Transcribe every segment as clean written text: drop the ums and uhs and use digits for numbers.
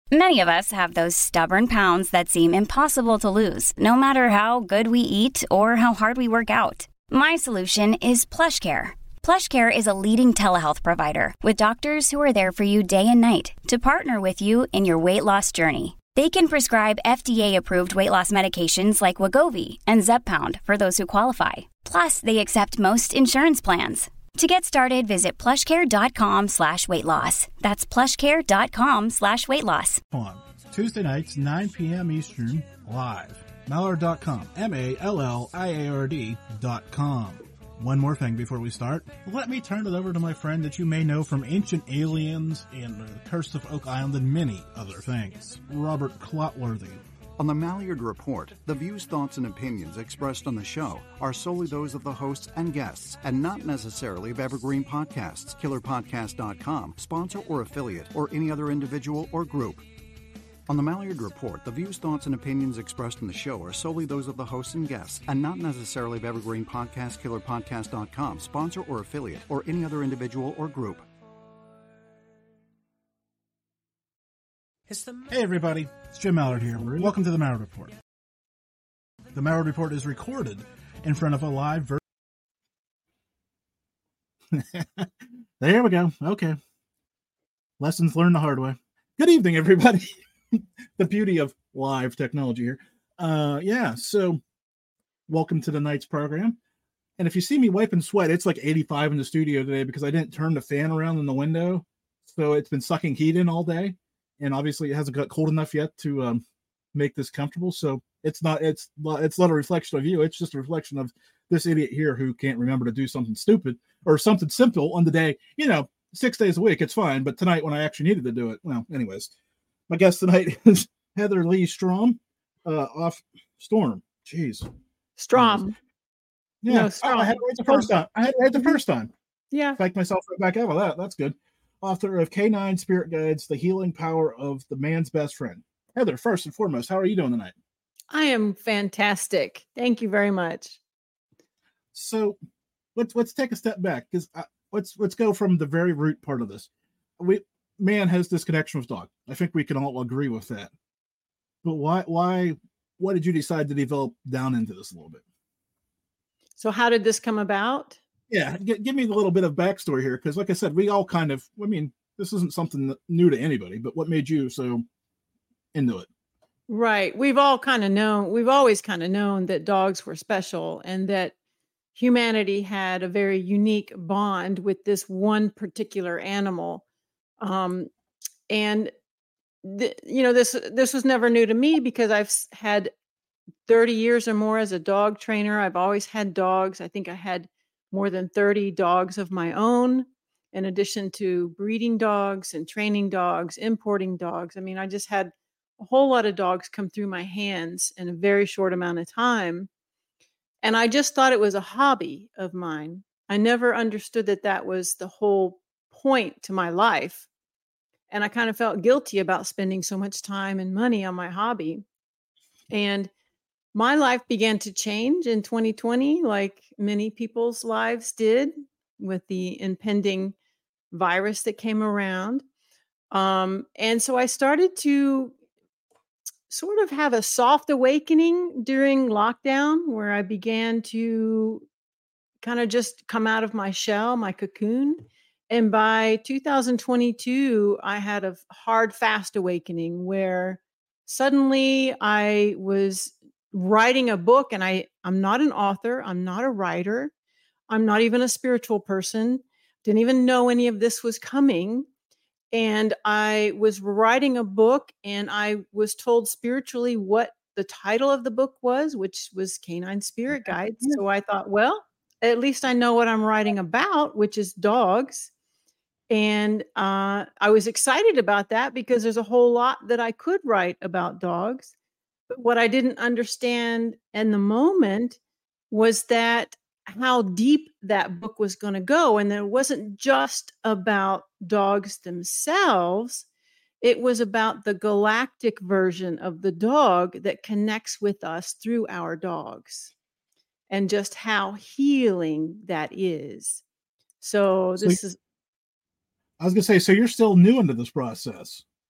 Many of us have those stubborn pounds that seem impossible to lose, no matter how good we eat or how hard we work out. My solution is PlushCare. PlushCare is a leading telehealth provider with doctors who are there for you day and night to partner with you in your weight loss journey. They can prescribe FDA-approved weight loss medications like Wegovy and Zepbound for those who qualify. Plus, they accept most insurance plans. To get started, visit plushcare.com/weightloss. That's plushcare.com/weightloss. On Tuesday nights, 9 p.m. Eastern, live. Mallard.com. MALLIARD.com. One more thing before we start. Let me turn it over to my friend that you may know from Ancient Aliens and Curse of Oak Island and many other things, Robert Clotworthy. On the Mallard Report, the views, thoughts, and opinions expressed on the show are solely those of the hosts and guests, and not necessarily of Evergreen Podcasts, KillerPodcast.com, sponsor or affiliate, or any other individual or group. On the Mallard Report, the views, thoughts, and opinions expressed in the show are solely those of the hosts and guests, and not necessarily of Evergreen Podcasts, KillerPodcast.com, sponsor or affiliate, or any other individual or group. Hey everybody, it's Jim Mallard here. Welcome to the Mallard Report. The Mallard Report is recorded in front of a live There we go. Okay. Lessons learned the hard way. Good evening, everybody. The beauty of live technology here. So welcome to the night's program. And if you see me wiping sweat, it's like 85 in the studio today because I didn't turn the fan around in the window. So it's been sucking heat in all day. And obviously it hasn't got cold enough yet to make this comfortable. So it's not a reflection of you. It's just a reflection of this idiot here who can't remember to do something stupid or something simple on the day, 6 days a week. It's fine. But tonight when I actually needed to do it, well, anyways, my guest tonight is Heather Lee Strom, off Storm. Jeez. Strom. Yeah. No, Strom. I had it right the first time. Yeah. Backed myself right back out of that. That's good. Author of K9 Spirit Guides, The Healing Power of the Man's Best Friend. Heather, first and foremost, how are you doing tonight? I am fantastic. Thank you very much. So let's take a step back because let's go from the very root part of this. Man has this connection with dog. I think we can all agree with that. But why did you decide to develop down into this a little bit? So how did this come about? Yeah, give me a little bit of backstory here, because like I said, we all this isn't something new to anybody, but what made you so into it? Right. We've always kind of known that dogs were special and that humanity had a very unique bond with this one particular animal. This was never new to me because I've had 30 years or more as a dog trainer. I've always had dogs. I think I had more than 30 dogs of my own, in addition to breeding dogs and training dogs, importing dogs. I mean, I just had a whole lot of dogs come through my hands in a very short amount of time. And I just thought it was a hobby of mine. I never understood that was the whole point to my life. And I kind of felt guilty about spending so much time and money on my hobby. And my life began to change in 2020, like many people's lives did with the impending virus that came around. And so I started to sort of have a soft awakening during lockdown where I began to kind of just come out of my shell, my cocoon. And by 2022, I had a hard, fast awakening where suddenly I was writing a book, and I'm not an author. I'm not a writer. I'm not even a spiritual person. Didn't even know any of this was coming. And I was writing a book, and I was told spiritually what the title of the book was, which was K9 Spirit Guides. So I thought, well, at least I know what I'm writing about, which is dogs. And I was excited about that because there's a whole lot that I could write about dogs. But what I didn't understand in the moment was that how deep that book was going to go. And it wasn't just about dogs themselves. It was about the galactic version of the dog that connects with us through our dogs and just how healing that is. I was going to say, so you're still new into this process.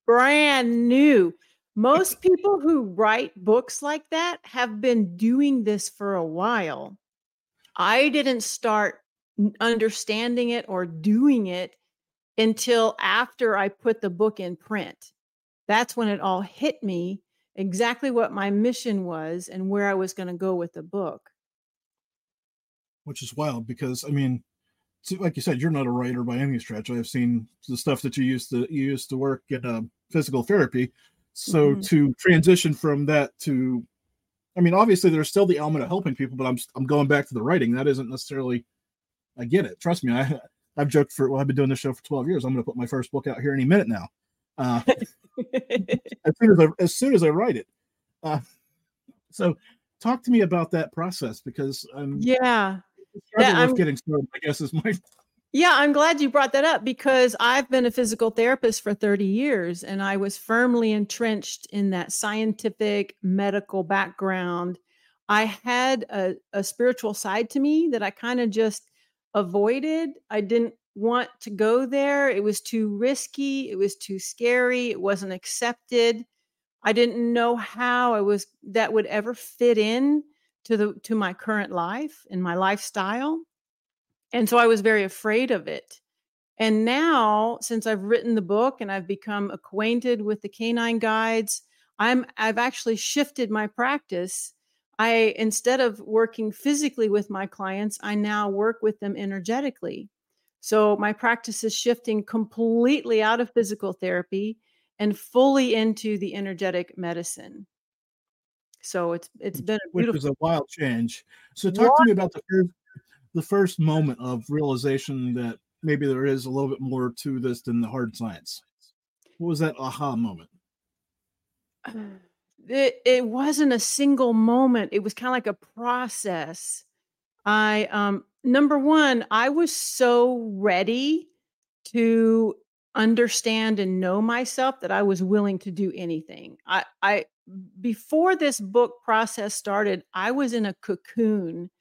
brand new. Most people who write books like that have been doing this for a while. I didn't start understanding it or doing it until after I put the book in print. That's when it all hit me exactly what my mission was and where I was going to go with the book. Which is wild because, I mean, like you said, you're not a writer by any stretch. I've seen the stuff that you used to work in physical therapy. So to transition from that to, I mean, obviously there's still the element of helping people, but I'm going back to the writing. That isn't necessarily, I get it. Trust me. I've joked I've been doing this show for 12 years. I'm going to put my first book out here any minute now. As soon as I write it. So talk to me about that process because I'm getting started, I guess is my. Yeah, I'm glad you brought that up because I've been a physical therapist for 30 years and I was firmly entrenched in that scientific medical background. I had a spiritual side to me that I kind of just avoided. I didn't want to go there. It was too risky. It was too scary. It wasn't accepted. I didn't know how that would ever fit in to my current life and my lifestyle. And so I was very afraid of it. And now, since I've written the book and I've become acquainted with the canine guides, I've actually shifted my practice. Instead of working physically with my clients, I now work with them energetically. So my practice is shifting completely out of physical therapy and fully into the energetic medicine. So it's been a beautiful, which is a wild change. So talk to me about the first moment of realization that maybe there is a little bit more to this than the hard science. What was that aha moment? It wasn't a single moment. It was kind of like a process. Number one, I was so ready to understand and know myself that I was willing to do anything. Before this book process started, I was in a cocoon.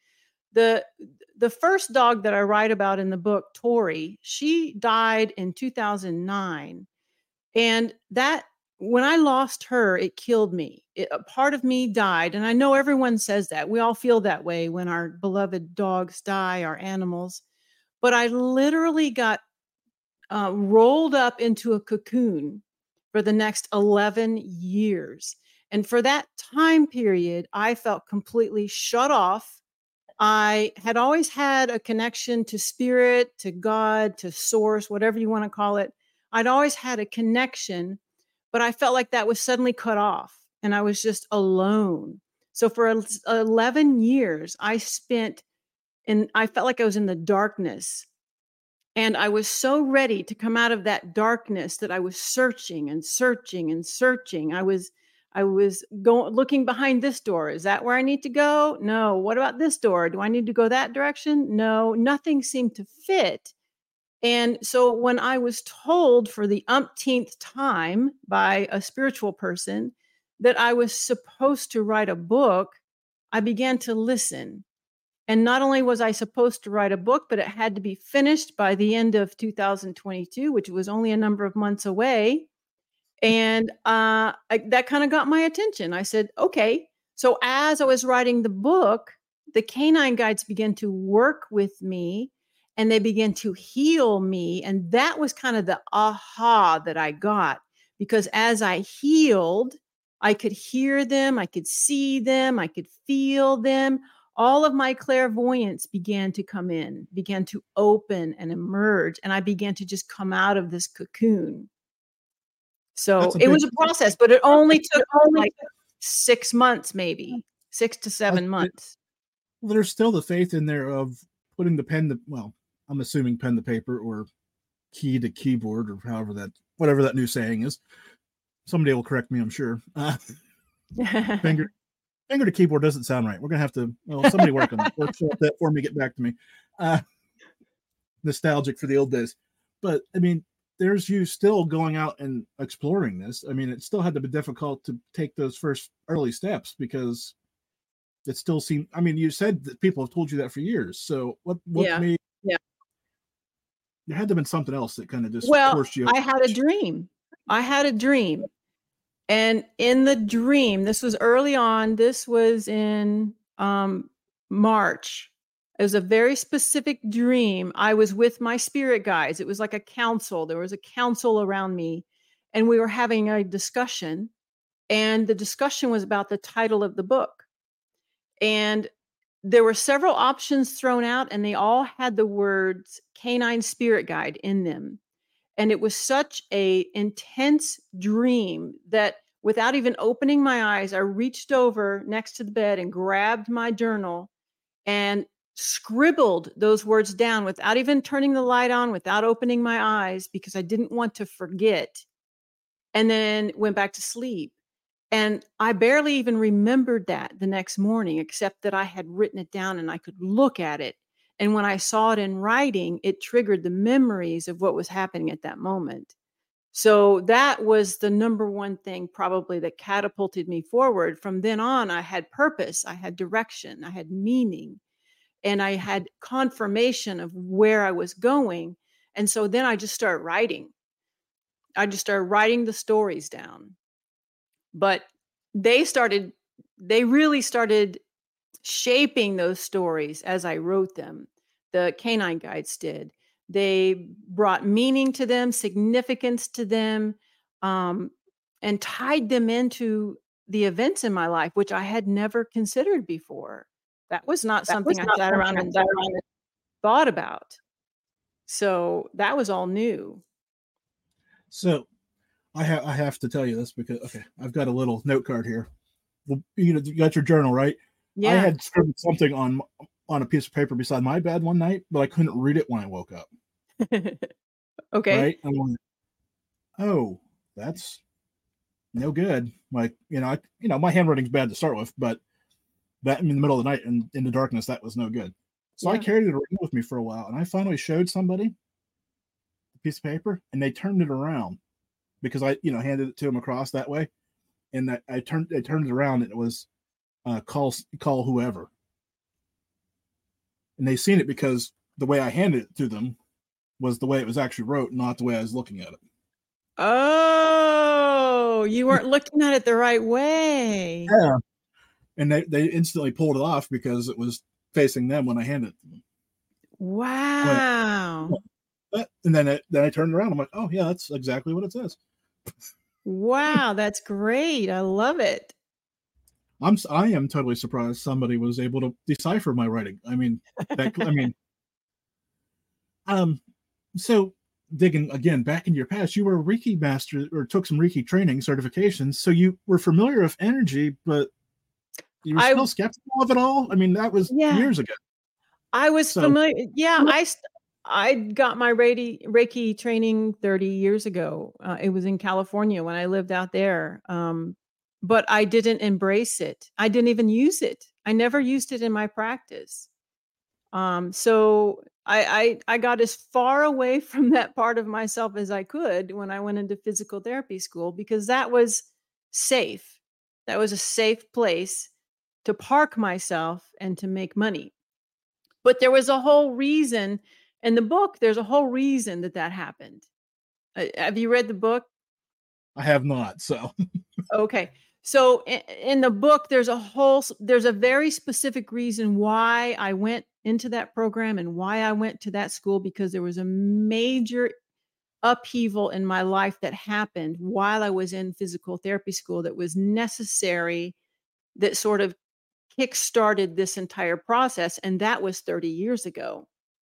The first dog that I write about in the book, Tori, she died in 2009. And when I lost her, it killed me. A part of me died. And I know everyone says that. We all feel that way when our beloved dogs die, our animals. But I literally got rolled up into a cocoon for the next 11 years. And for that time period, I felt completely shut off. I had always had a connection to spirit, to God, to source, whatever you want to call it. I'd always had a connection, but I felt like that was suddenly cut off and I was just alone. So for 11 years, I felt like I was in the darkness. And I was so ready to come out of that darkness that I was searching and searching and searching. I was looking behind this door. Is that where I need to go? No. What about this door? Do I need to go that direction? No, nothing seemed to fit. And so when I was told for the umpteenth time by a spiritual person that I was supposed to write a book, I began to listen. And not only was I supposed to write a book, but it had to be finished by the end of 2022, which was only a number of months away. And that kind of got my attention. I said, okay. So as I was writing the book, the canine guides began to work with me and they began to heal me. And that was kind of the aha that I got, because as I healed, I could hear them, I could see them, I could feel them. All of my clairvoyance began to come in, began to open and emerge. And I began to just come out of this cocoon. So it was a process, but it only took like 6 months, maybe 6 to 7 months. Well, there's still the faith in there of putting the pen I'm assuming pen to paper or key to keyboard or whatever that new saying is. Somebody will correct me, I'm sure. Finger to keyboard doesn't sound right. We're going to have to, somebody work on that. Workshop that for me, get back to me. Nostalgic for the old days. But I mean, there's you still going out and exploring this. I mean, it still had to be difficult to take those first early steps because it still seemed, I mean, you said that people have told you that for years. So what made, there had to have been something else that kind of just forced you. I had a dream. I had a dream. And in the dream, this was early on, this was in March. It was a very specific dream. I was with my spirit guides. It was like a council. There was a council around me, and we were having a discussion. And the discussion was about the title of the book. And there were several options thrown out, and they all had the words Canine Spirit Guide in them. And it was such a intense dream that without even opening my eyes, I reached over next to the bed and grabbed my journal and scribbled those words down without even turning the light on, without opening my eyes, because I didn't want to forget. And then went back to sleep. And I barely even remembered that the next morning, except that I had written it down and I could look at it. And when I saw it in writing, it triggered the memories of what was happening at that moment. So that was the number one thing probably that catapulted me forward. From then on, I had purpose, I had direction, I had meaning, and I had confirmation of where I was going. And so then I just started writing. I just started writing the stories down. But they really started shaping those stories as I wrote them. The canine guides did. They brought meaning to them, significance to them, and tied them into the events in my life, which I had never considered before. That was not something I sat around and thought about. So that was all new. So I have to tell you this because, okay, I've got a little note card here. Well, you got your journal, right? Yeah. I had scribbled something on a piece of paper beside my bed one night, but I couldn't read it when I woke up. Okay. Right? I'm like, oh, that's no good. Like, my handwriting's bad to start with, but that in the middle of the night and in the darkness, that was no good. So I carried it around with me for a while, and I finally showed somebody a piece of paper, and they turned it around because I, handed it to them across that way, and that I turned it around, and it was call whoever, and they seen it because the way I handed it to them was the way it was actually wrote, not the way I was looking at it. Oh, you weren't looking at it the right way. Yeah. And they instantly pulled it off because it was facing them when I handed it to them. Wow. And then I turned around. I'm like, oh, yeah, that's exactly what it says. Wow, that's great. I love it. I am totally surprised somebody was able to decipher my writing. So digging again back into your past, you were a Reiki master or took some Reiki training certifications. So you were familiar with energy, but you were still skeptical of it all. I mean, that was years ago. I was familiar. Yeah, I got my Reiki training 30 years ago. It was in California when I lived out there. But I didn't embrace it. I didn't even use it. I never used it in my practice. So I got as far away from that part of myself as I could when I went into physical therapy school, because that was safe. That was a safe place to park myself and to make money. But there was a whole reason in the book. There's a whole reason that happened. Have you read the book? I have not. So, okay. So in the book, there's a very specific reason why I went into that program and why I went to that school, because there was a major upheaval in my life that happened while I was in physical therapy school that was necessary, that sort of kick-started this entire process. And that was 30 years ago.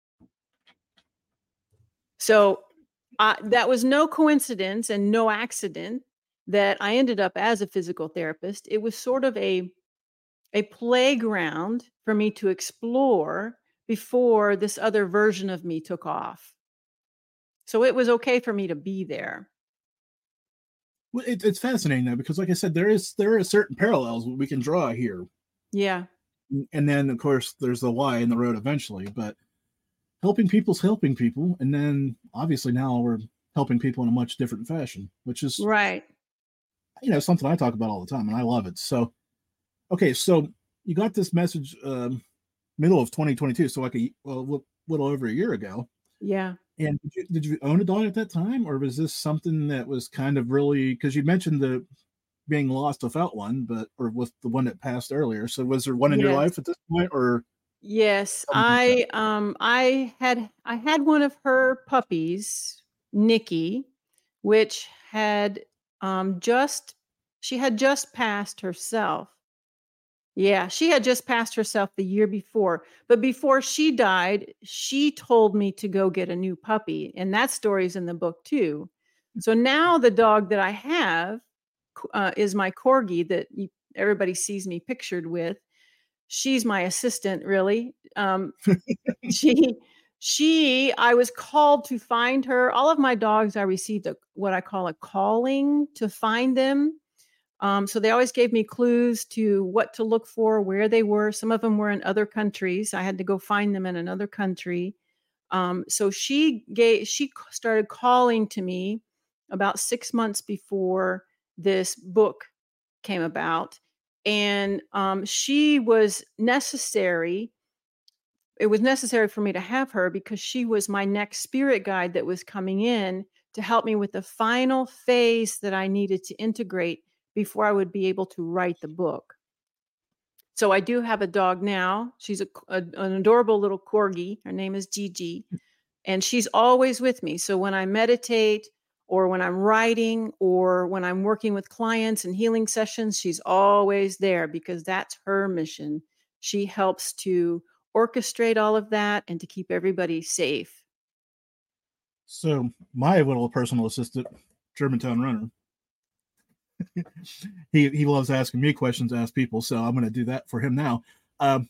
So that was no coincidence and no accident that I ended up as a physical therapist. It was sort of a playground for me to explore before this other version of me took off. So it was okay for me to be there. Well, it's fascinating though, because like I said, there are certain parallels we can draw here. Yeah. And then of course there's the why in the road eventually, but helping people's helping people. And then obviously now we're helping people in a much different fashion, which is right. Something I talk about all the time, and I love it. So, okay, so you got this message middle of 2022, so like a little over a year ago. Yeah. And did you own a dog at that time, or was this something that was kind of really, because you mentioned the being lost without one, but or with the one that passed earlier. So was there one in your Yes. life at this point, or Yes, tell me about that? I had one of her puppies, Nikki, which had just she had just passed herself. Yeah, she had just passed herself the year before. But before she died, she told me to go get a new puppy, and that story's in the book too. So now the dog that I have is my corgi that everybody sees me pictured with. She's my assistant, really. She I was called to find her. All of my dogs, I received what I call a calling to find them. So they always gave me clues to what to look for, where they were. Some of them were in other countries. I had to go find them in another country. So she started calling to me about 6 months before this book came about, and she was necessary. It was necessary for me to have her because she was my next spirit guide that was coming in to help me with the final phase that I needed to integrate before I would be able to write the book. So I do have a dog now. She's an adorable little corgi. Her name is Gigi, and she's always with me. So when I meditate or when I'm writing or when I'm working with clients and healing sessions, she's always there because that's her mission. She helps to orchestrate all of that and to keep everybody safe. So my little personal assistant, Germantown Runner, he loves asking me questions, ask people. So I'm going to do that for him now. Um,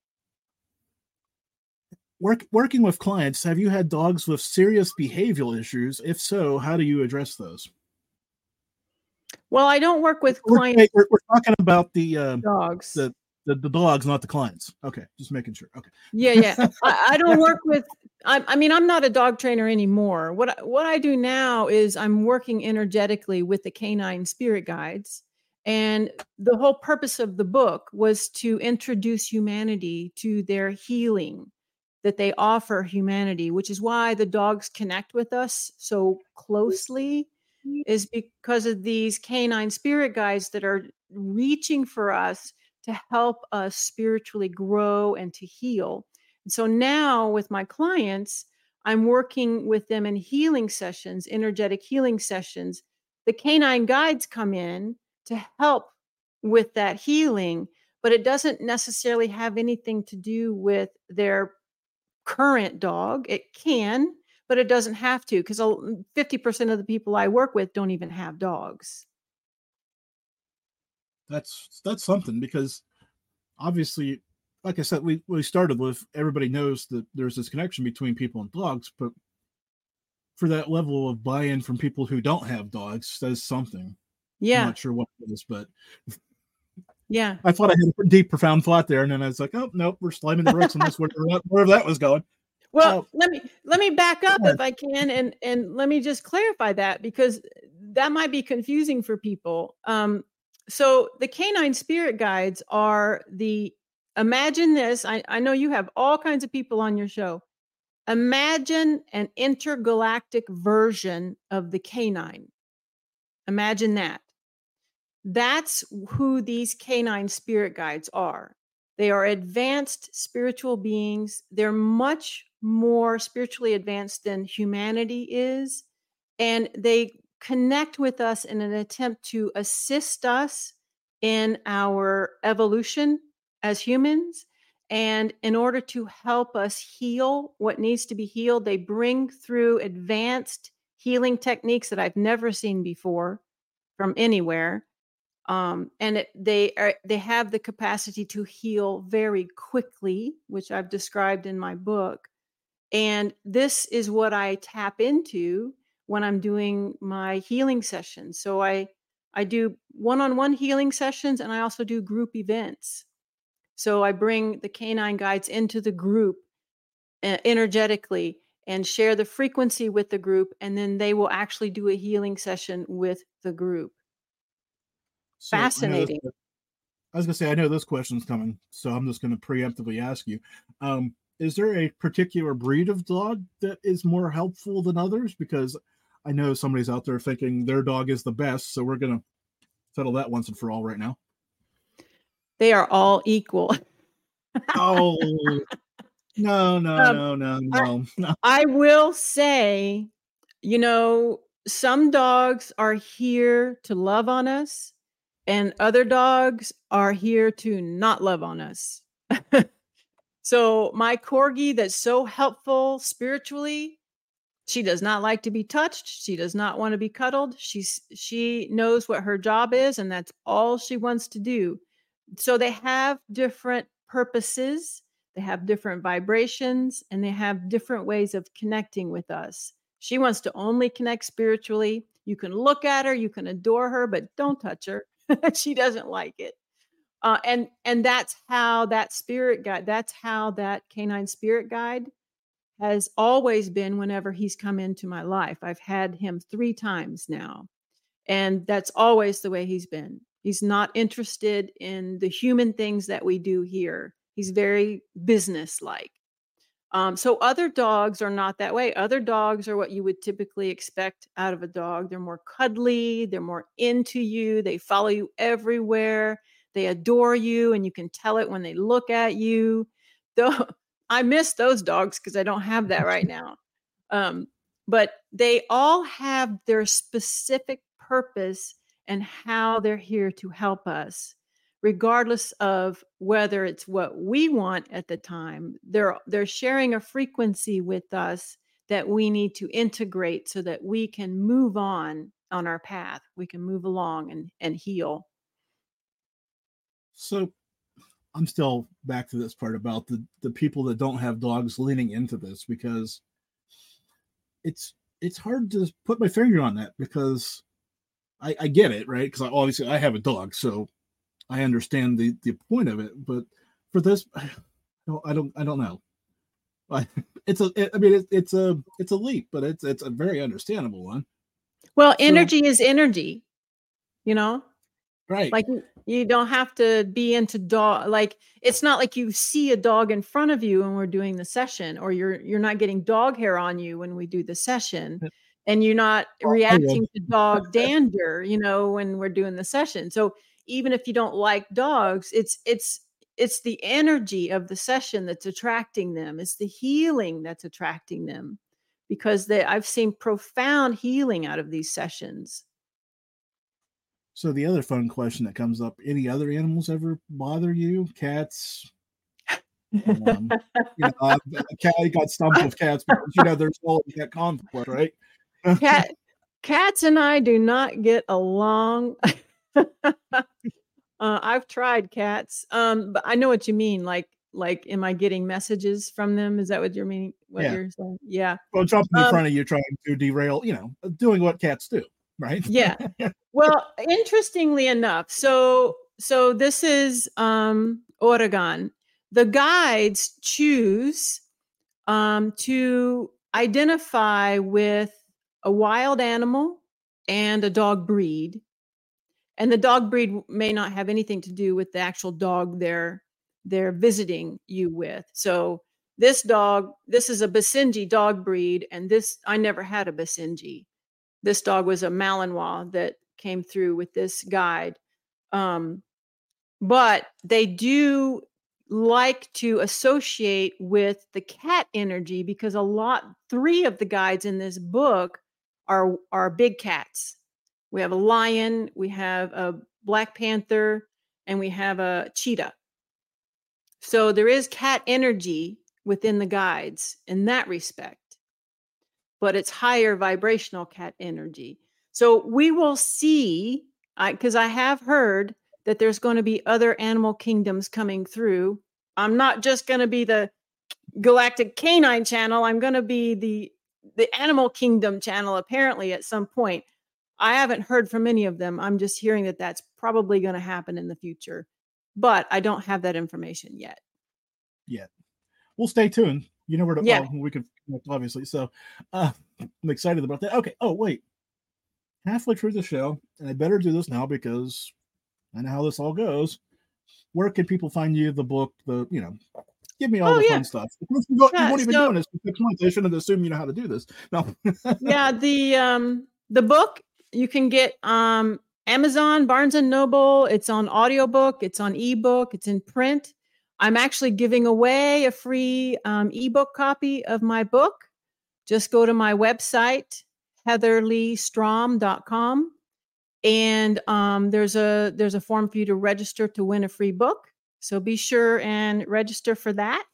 working with clients, have you had dogs with serious behavioral issues? If so, how do you address those? Well, I don't work with We're, clients we're talking about the dogs. the dogs, not the clients. Okay, just making sure. Okay. Yeah. I don't work with. I mean, I'm not a dog trainer anymore. What I do now is I'm working energetically with the canine spirit guides, and the whole purpose of the book was to introduce humanity to their healing that they offer humanity, which is why the dogs connect with us so closely, is because of these canine spirit guides that are reaching for us to help us spiritually grow and to heal. And so now with my clients, I'm working with them in healing sessions, energetic healing sessions. The canine guides come in to help with that healing, but it doesn't necessarily have anything to do with their current dog. It can, but it doesn't have to, because 50% of the people I work with don't even have dogs. That's something, because obviously, like I said, we started with everybody knows that there's this connection between people and dogs, but for that level of buy-in from people who don't have dogs says something. I'm Yeah. not sure what it is, but Yeah. I thought I had a deep, profound thought there, and then I was like, "Oh nope, we're slamming the brakes on this." Wherever that was going. Well, let me back up Yeah. if I can, and let me just clarify that, because that might be confusing for people. So the canine spirit guides are imagine this. I know you have all kinds of people on your show. Imagine an intergalactic version of the canine. Imagine that. That's who these canine spirit guides are. They are advanced spiritual beings. They're much more spiritually advanced than humanity is. And they connect with us in an attempt to assist us in our evolution as humans. And in order to help us heal what needs to be healed, they bring through advanced healing techniques that I've never seen before from anywhere. They have the capacity to heal very quickly, which I've described in my book. And this is what I tap into when I'm doing my healing sessions. So I do one-on-one healing sessions, and I also do group events. So I bring the canine guides into the group energetically and share the frequency with the group, and then they will actually do a healing session with the group. So Fascinating. I was gonna say, I know this question's coming, so I'm just gonna preemptively ask you. is there a particular breed of dog that is more helpful than others? Because I know somebody's out there thinking their dog is the best, so we're going to settle that once and for all right now. They are all equal. Oh, no. I will say, some dogs are here to love on us, and other dogs are here to not love on us. So my corgi that's so helpful spiritually, she does not like to be touched. She does not want to be cuddled. She knows what her job is, and that's all she wants to do. So they have different purposes, they have different vibrations, and they have different ways of connecting with us. She wants to only connect spiritually. You can look at her, you can adore her, but don't touch her. She doesn't like it. And that's how that spirit guide, that's how that canine spirit guide has always been whenever he's come into my life. I've had him 3 times now, and that's always the way he's been. He's not interested in the human things that we do here. He's very business-like. So other dogs are not that way. Other dogs are what you would typically expect out of a dog. They're more cuddly. They're more into you. They follow you everywhere. They adore you, and you can tell it when they look at you. Though I miss those dogs because I don't have that right now. But they all have their specific purpose and how they're here to help us, regardless of whether it's what we want at the time. They're sharing a frequency with us that we need to integrate so that we can move on our path. We can move along and heal. So I'm still back to this part about the people that don't have dogs leaning into this, because it's hard to put my finger on that, because I get it, right? Because obviously I have a dog, so I understand the point of it. But for this, I don't know. It's a leap, but it's a very understandable one. Well, energy is energy, right? Like you don't have to be into dog. Like it's not like you see a dog in front of you when we're doing the session, or you're not getting dog hair on you when we do the session, and you're not reacting to dog dander, when we're doing the session. So even if you don't like dogs, it's the energy of the session that's attracting them. It's the healing that's attracting them, because I've seen profound healing out of these sessions. So the other fun question that comes up: any other animals ever bother you? Cats? A cat got stumped with cats because there's always that conflict, right? Cats and I do not get along. I've tried cats, but I know what you mean. Like, am I getting messages from them? Is that what you're meaning? You're saying? Yeah. Well, jumping in front of you, trying to derail, doing what cats do, right? Yeah. Well, interestingly enough, so this is Oregon. The guides choose to identify with a wild animal and a dog breed. And the dog breed may not have anything to do with the actual dog they're visiting you with. So this is a Basenji dog breed, and I never had a Basenji. This dog was a Malinois that came through with this guide. But they do like to associate with the cat energy, because 3 of the guides in this book are big cats. We have a lion, we have a black panther, and we have a cheetah. So there is cat energy within the guides in that respect, but it's higher vibrational cat energy. So we will see, because I have heard that there's going to be other animal kingdoms coming through. I'm not just going to be the Galactic Canine channel. I'm going to be the Animal Kingdom channel, apparently, at some point. I haven't heard from any of them. I'm just hearing that that's probably going to happen in the future, but I don't have that information yet. We'll stay tuned. You know where to, we can, obviously. So I'm excited about that. Okay. Oh, wait. Halfway through the show, and I better do this now because I know how this all goes. Where can people find you, the book, Give me all Oh the yeah. fun stuff. You Yeah. won't even So doing this for 6 months. I shouldn't assume you know how to do this. No. yeah, the book you can get Amazon, Barnes and Noble. It's on audiobook, it's on ebook, it's in print. I'm actually giving away a free ebook copy of my book. Just go to my website, heatherleestrom.com, and there's a form for you to register to win a free book. So be sure and register for that.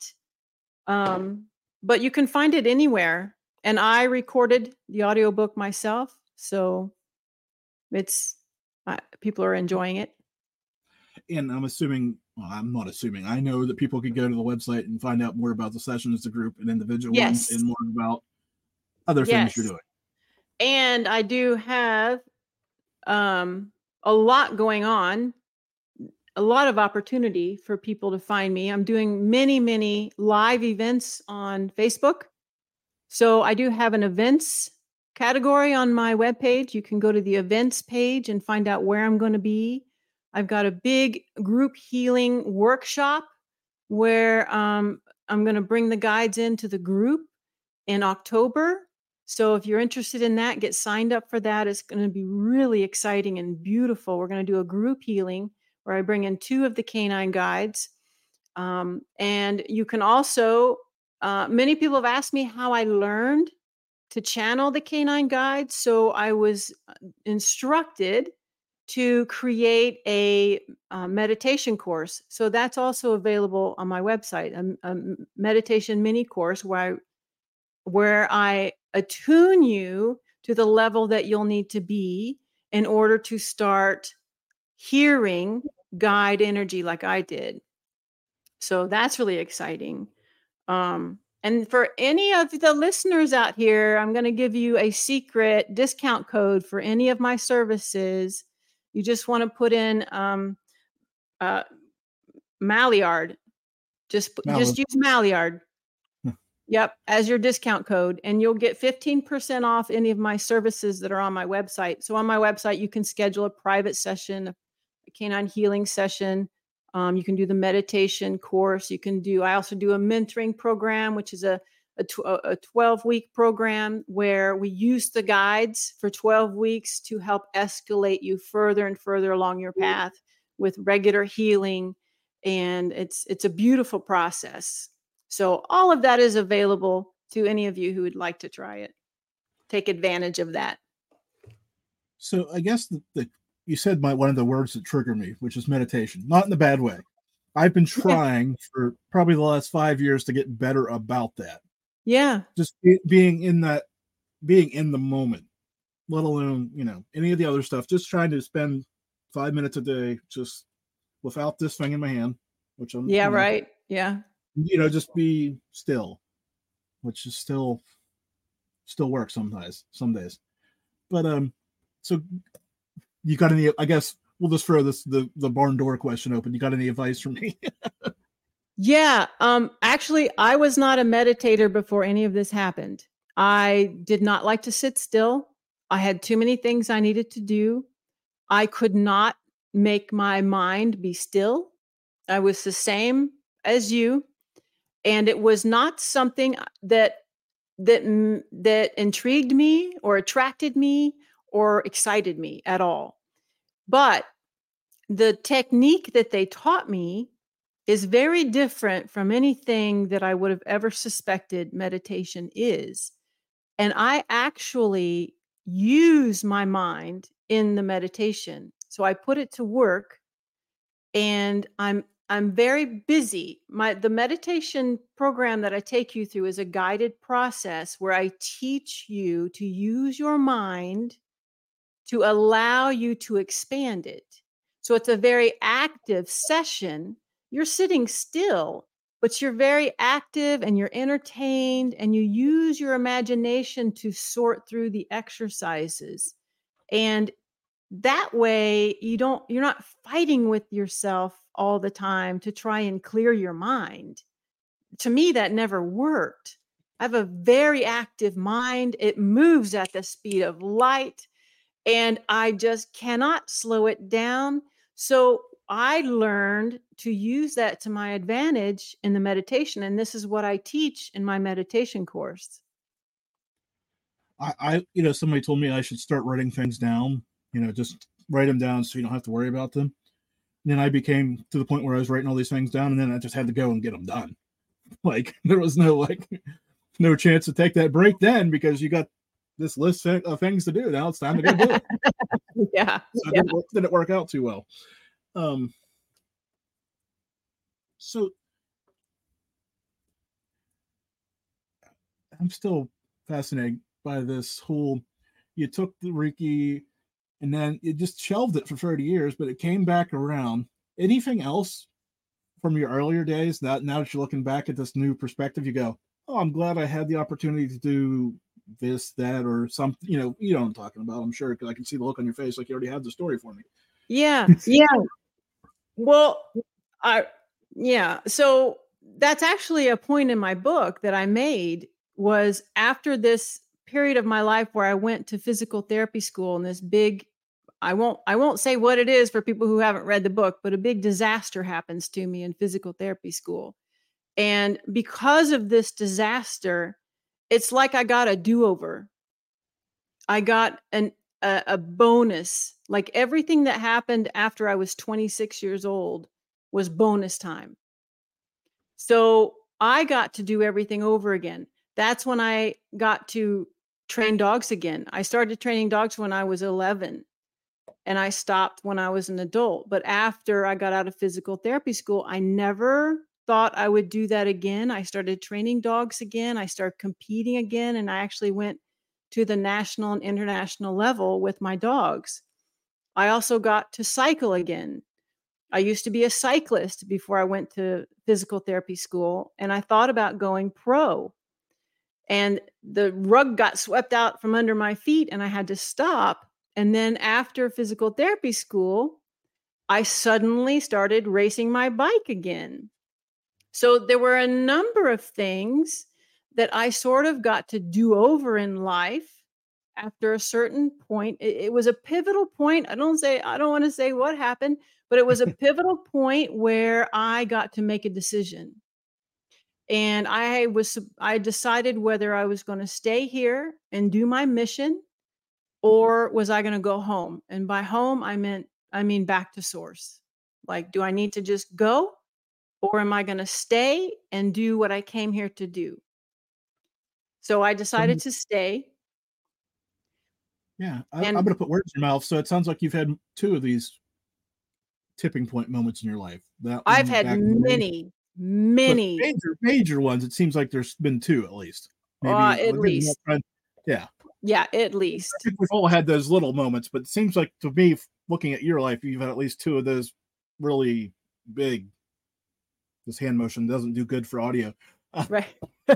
But you can find it anywhere. And I recorded the audiobook myself, so it's people are enjoying it. And I'm assuming, well, I'm not assuming, I know that people can go to the website and find out more about the sessions, the group, and individual ones, Yes. and more about other things you're Yes. doing. And I do have a lot going on, a lot of opportunity for people to find me. I'm doing many live events on Facebook. So I do have an events category on my webpage. You can go to the events page and find out where I'm going to be. I've got a big group healing workshop where I'm going to bring the guides into the group in October. So if you're interested in that, get signed up for that. It's going to be really exciting and beautiful. We're going to do a group healing where I bring in 2 of the canine guides. And you can also, many people have asked me how I learned to channel the canine guides. So I was instructed to create a meditation course. So that's also available on my website, a meditation mini course where I attune you to the level that you'll need to be in order to start hearing guide energy like I did. So that's really exciting. And for any of the listeners out here, I'm going to give you a secret discount code for any of my services. You just want to put in Maillard. Just use Maillard. Yep, as your discount code, and you'll get 15% off any of my services that are on my website. So on my website, you can schedule a private session, a canine healing session. You can do the meditation course. I also do a mentoring program, which is a 12-week program where we use the guides for 12 weeks to help escalate you further and further along your path with regular healing. And it's a beautiful process. So all of that is available to any of you who would like to try it. Take advantage of that. So I guess you said one of the words that triggered me, which is meditation, not in the bad way. I've been trying for probably the last 5 years to get better about that. Yeah. Just being in the moment, let alone, any of the other stuff, just trying to spend 5 minutes a day, just without this thing in my hand, which I'm, right. Yeah. Just be still, which is still works some days. But, so you got any, I guess we'll just throw the barn door question open. You got any advice for me? Yeah. Actually, I was not a meditator before any of this happened. I did not like to sit still. I had too many things I needed to do. I could not make my mind be still. I was the same as you. And it was not something that intrigued me or attracted me or excited me at all. But the technique that they taught me is very different from anything that I would have ever suspected meditation is. And I actually use my mind in the meditation. So I put it to work, and I'm very busy. The meditation program that I take you through is a guided process where I teach you to use your mind to allow you to expand it. So it's a very active session. You're sitting still, but you're very active and you're entertained, and you use your imagination to sort through the exercises. And that way you're not fighting with yourself all the time to try and clear your mind. To me, that never worked. I have a very active mind. It moves at the speed of light, and I just cannot slow it down. So I learned to use that to my advantage in the meditation. And this is what I teach in my meditation course. Somebody told me I should start writing things down, just write them down so you don't have to worry about them. And then I became to the point where I was writing all these things down, and then I just had to go and get them done. Like there was no chance to take that break then, because you got this list of things to do. Now it's time to go do it. Yeah. So it didn't work out too well. So I'm still fascinated by this whole, you took the Reiki and then you just shelved it for 30 years, but it came back around. Anything else from your earlier days now that you're looking back at this new perspective, you go, oh, I'm glad I had the opportunity to do this, that, or something, you know what I'm talking about, I'm sure, because I can see the look on your face like you already have the story for me. Yeah. Well, so that's actually a point in my book that I made, was after this period of my life where I went to physical therapy school, and this big, I won't say what it is for people who haven't read the book, but a big disaster happens to me in physical therapy school. And because of this disaster, it's like I got a do-over. I got a bonus. Like everything that happened after I was 26 years old was bonus time. So I got to do everything over again. That's when I got to train dogs again. I started training dogs when I was 11, and I stopped when I was an adult. But after I got out of physical therapy school, I never thought I would do that again. I started training dogs again. I started competing again, and I actually went to the national and international level with my dogs. I also got to cycle again. I used to be a cyclist before I went to physical therapy school, and I thought about going pro. And the rug got swept out from under my feet, and I had to stop. And then after physical therapy school, I suddenly started racing my bike again. So there were a number of things that I sort of got to do over in life after a certain point. It was a pivotal point. I don't want to say what happened, but it was a pivotal point where I got to make a decision. And I decided whether I was going to stay here and do my mission, or was I going to go home? And by home, I mean back to source. Like, do I need to just go, or am I going to stay and do what I came here to do? So I decided to stay. Yeah, I'm going to put words in your mouth. So it sounds like you've had two of these tipping point moments in your life. I've had many. Major ones. It seems like there's been two at least. Maybe at least. Yeah. Yeah, at least. I think we've all had those little moments, but it seems like to me, looking at your life, you've had at least two of those really big. This hand motion doesn't do good for audio. Right.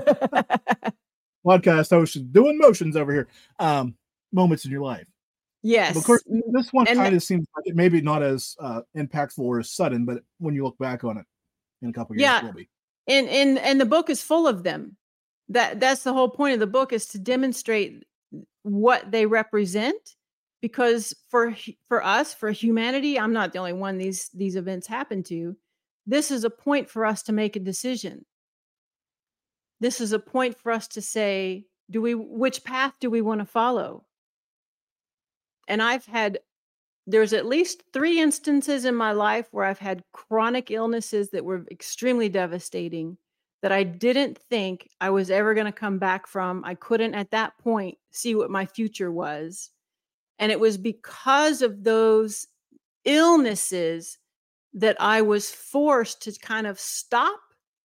Podcast host is doing motions over here. Moments in your life. Yes. But of course, this one kind of seems like it maybe not as impactful or as sudden, but when you look back on it in a couple of years, it will be. And the book is full of them. That's the whole point of the book, is to demonstrate what they represent. Because for us, for humanity, I'm not the only one these events happen to. This is a point for us to make a decision. This is a point for us to say, which path do we want to follow? And there's at least 3 instances in my life where I've had chronic illnesses that were extremely devastating, that I didn't think I was ever going to come back from. I couldn't at that point see what my future was. And it was because of those illnesses that I was forced to kind of stop,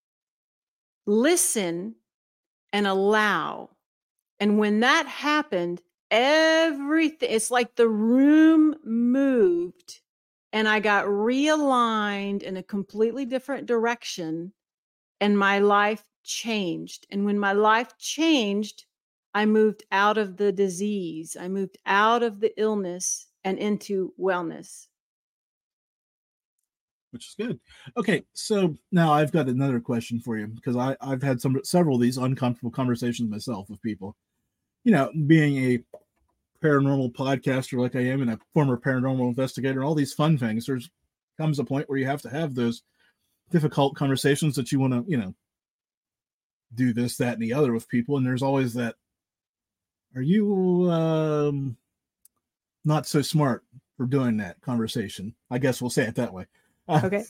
listen, and allow. And when that happened, everything, it's like the room moved and I got realigned in a completely different direction, and my life changed. And when my life changed, I moved out of the disease. I moved out of the illness and into wellness. Which is good. Okay, so now I've got another question for you, because I've had several of these uncomfortable conversations myself with people. Being a paranormal podcaster like I am, and a former paranormal investigator, and all these fun things, there's comes a point where you have to have those difficult conversations that you want to, do this, that, and the other with people. And there's always that, are you not so smart for doing that conversation? I guess we'll say it that way. Okay.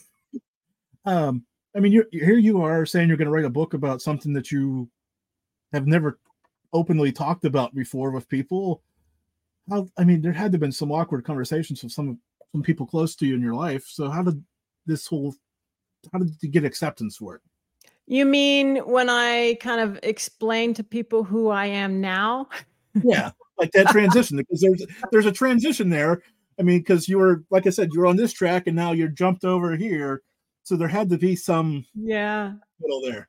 I mean, here you are saying you're going to write a book about something that you have never openly talked about before with people. I mean, there had to have been some awkward conversations with some people close to you in your life. So how did you get acceptance for it? You mean when I kind of explain to people who I am now? Yeah, like that transition, because there's a transition there. I mean, because you were, like I said, you were on this track and now you're jumped over here. So there had to be some middle there.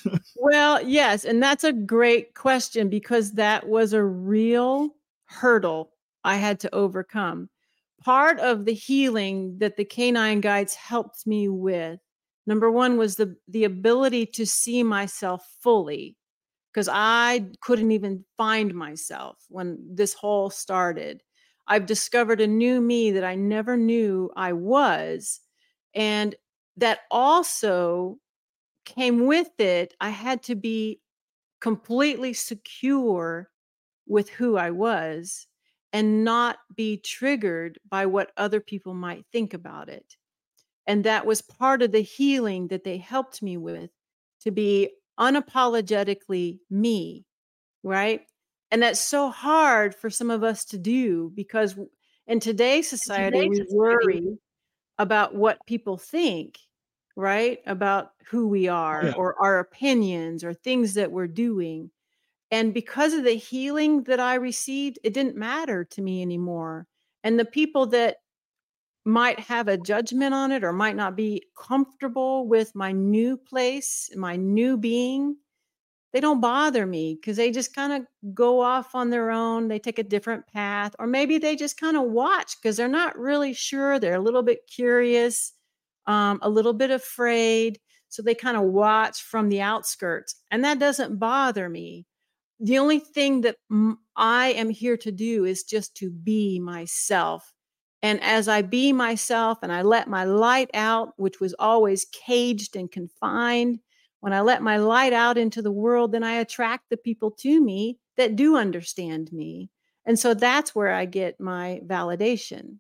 Well, yes. And that's a great question, because that was a real hurdle I had to overcome. Part of the healing that the Canine Guides helped me with, number one, was the ability to see myself fully, because I couldn't even find myself when this whole started. I've discovered a new me that I never knew I was. And that also came with it, I had to be completely secure with who I was and not be triggered by what other people might think about it. And that was part of the healing that they helped me with, to be unapologetically me, right? And that's so hard for some of us to do, because in today's society, we worry about what people think, right? About who we are, or our opinions, or things that we're doing. And because of the healing that I received, it didn't matter to me anymore. And the people that might have a judgment on it, or might not be comfortable with my new place, my new being, they don't bother me, because they just kind of go off on their own. They take a different path, or maybe they just kind of watch because they're not really sure. They're a little bit curious, a little bit afraid. So they kind of watch from the outskirts, and that doesn't bother me. The only thing that I am here to do is just to be myself. And as I be myself and I let my light out, which was always caged and confined, when I let my light out into the world, then I attract the people to me that do understand me. And so that's where I get my validation.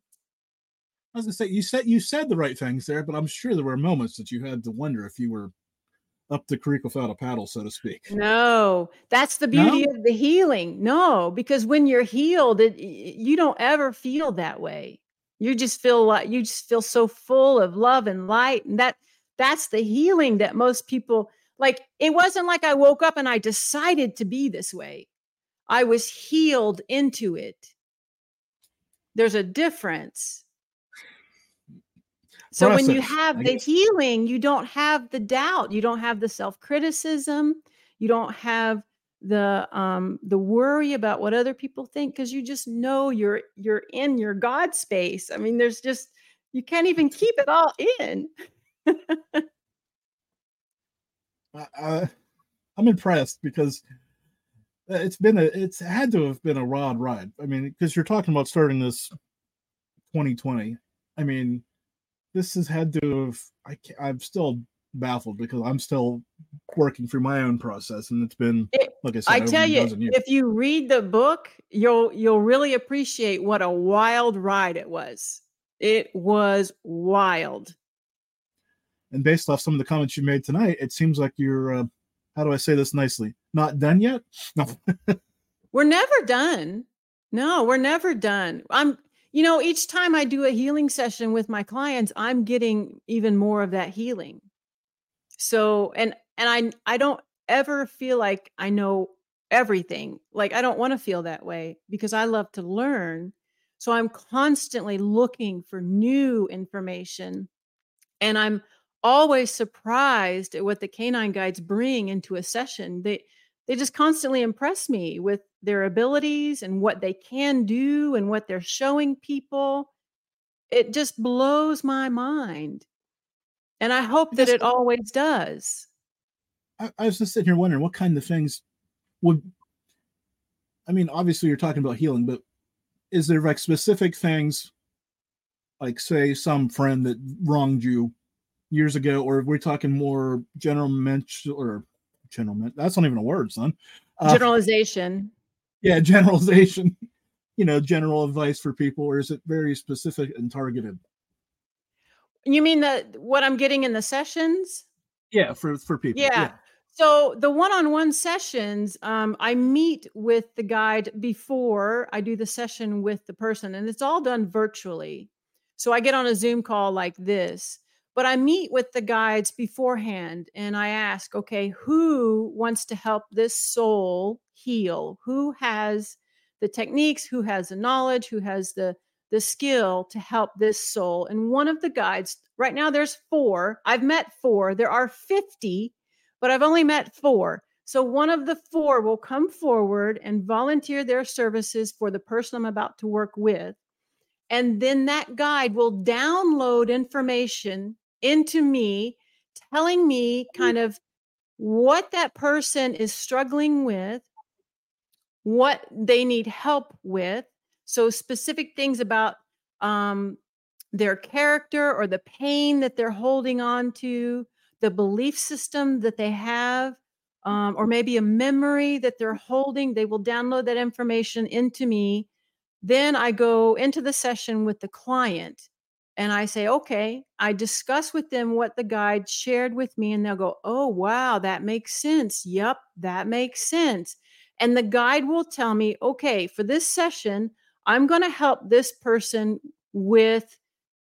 I was going to say, you said the right things there, but I'm sure there were moments that you had to wonder if you were up the creek without a paddle, so to speak. No, that's the beauty of the healing. No, because when you're healed, you don't ever feel that way. You just feel so full of love and light. And that's the healing that most people like. It wasn't like I woke up and I decided to be this way. I was healed into it. There's a difference. So when you have the healing, you don't have the doubt, you don't have the self-criticism, you don't have the worry about what other people think, because you just know you're in your God space. I mean, there's just, you can't even keep it all in. I'm impressed, because it's had to have been a wild ride. I mean, because you're talking about starting this 2020. I mean, this has had to have, I'm still baffled, because I'm still working through my own process, and it's been, like I said, I tell you, years. If you read the book, you'll really appreciate what a wild ride it was. It was wild. And based off some of the comments you made tonight, it seems like you're, how do I say this nicely? Not done yet? No. We're never done. No, we're never done. Each time I do a healing session with my clients, I'm getting even more of that healing. So, and I don't ever feel like I know everything. Like, I don't want to feel that way, because I love to learn. So I'm constantly looking for new information, and I'm always surprised at what the Canine Guides bring into a session. They just constantly impress me with their abilities and what they can do and what they're showing people. It just blows my mind. And I hope that it always does. I was just sitting here wondering what kind of things obviously you're talking about healing, but is there like specific things like say some friend that wronged you years ago, or if we're talking more general mention or that's not even a word, son. Generalization. Yeah, generalization. General advice for people, or is it very specific and targeted? You mean what I'm getting in the sessions? Yeah, for people. Yeah. Yeah. So the one-on-one sessions, I meet with the guide before I do the session with the person, and it's all done virtually. So I get on a Zoom call like this, but I meet with the guides beforehand and I ask, okay, who wants to help this soul heal? Who has the techniques? Who has the knowledge? Who has the skill to help this soul? And one of the guides, right now there's 4. I've met 4. There are 50, but I've only met 4. So one of the 4 will come forward and volunteer their services for the person I'm about to work with. And then that guide will download information into me, telling me kind of what that person is struggling with, what they need help with. So specific things about their character or the pain that they're holding on to, the belief system that they have, or maybe a memory that they're holding. They will download that information into me. Then I go into the session with the client and I say, okay, I discuss with them what the guide shared with me, and they'll go, oh, wow, that makes sense. Yep, that makes sense. And the guide will tell me, okay, for this session, I'm going to help this person with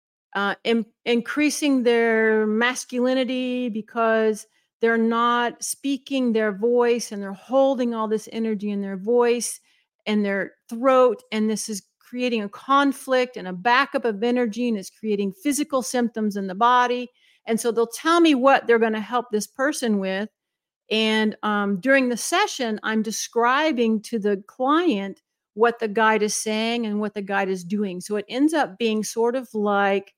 increasing their masculinity because they're not speaking their voice and they're holding all this energy in their voice and their throat. And this is creating a conflict and a backup of energy, and is creating physical symptoms in the body. And so they'll tell me what they're going to help this person with. And during the session, I'm describing to the client what the guide is saying and what the guide is doing. So it ends up being sort of like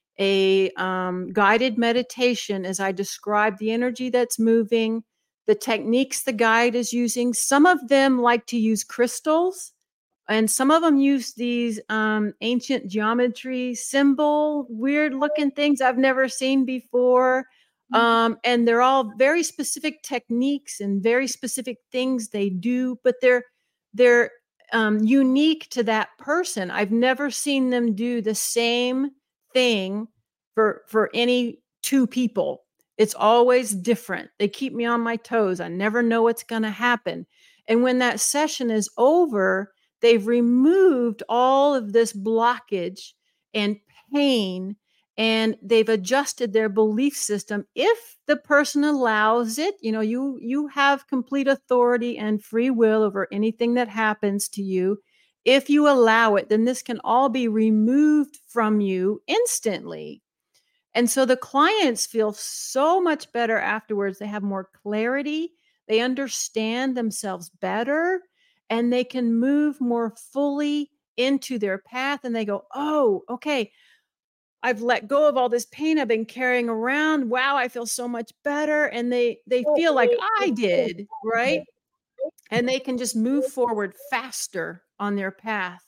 a guided meditation as I describe the energy that's moving, the techniques the guide is using. Some of them like to use crystals, and some of them use these ancient geometry symbol, weird looking things I've never seen before. And they're all very specific techniques and very specific things they do, but they're unique to that person. I've never seen them do the same thing for any 2 people. It's always different. They keep me on my toes. I never know what's going to happen. And when that session is over, they've removed all of this blockage and pain, and they've adjusted their belief system. If the person allows it, you have complete authority and free will over anything that happens to you. If you allow it, then this can all be removed from you instantly. And so the clients feel so much better afterwards. They have more clarity. They understand themselves better, and they can move more fully into their path. And they go, oh, okay, I've let go of all this pain I've been carrying around. Wow, I feel so much better. And they feel like I did, right? And they can just move forward faster on their path.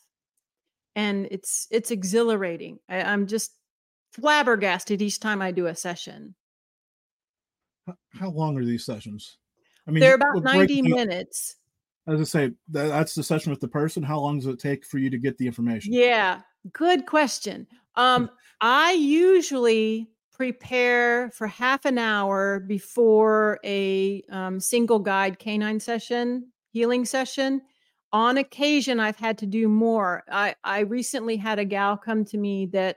And it's exhilarating. I'm just flabbergasted each time I do a session. How long are these sessions? I mean, they're about 90 minutes. As I say, that's the session with the person. How long does it take for you to get the information? Yeah, good question. I usually prepare for half an hour before a single guide canine session, healing session. On occasion, I've had to do more. I recently had a gal come to me that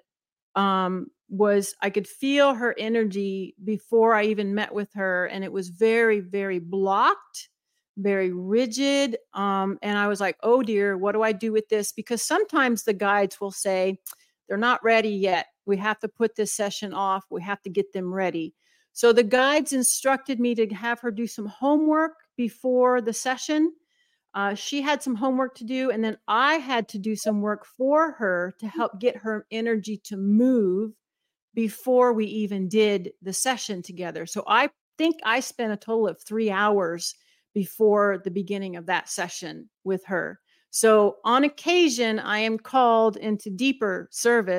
I could feel her energy before I even met with her, and it was very, very blocked, very rigid. And I was like, oh dear, what do I do with this? Because sometimes the guides will say, they're not ready yet. We have to put this session off. We have to get them ready. So the guides instructed me to have her do some homework before the session. She had some homework to do, and then I had to do some work for her to help get her energy to move before we even did the session together. So I think I spent a total of 3 hours before the beginning of that session with her. So on occasion, I am called into deeper service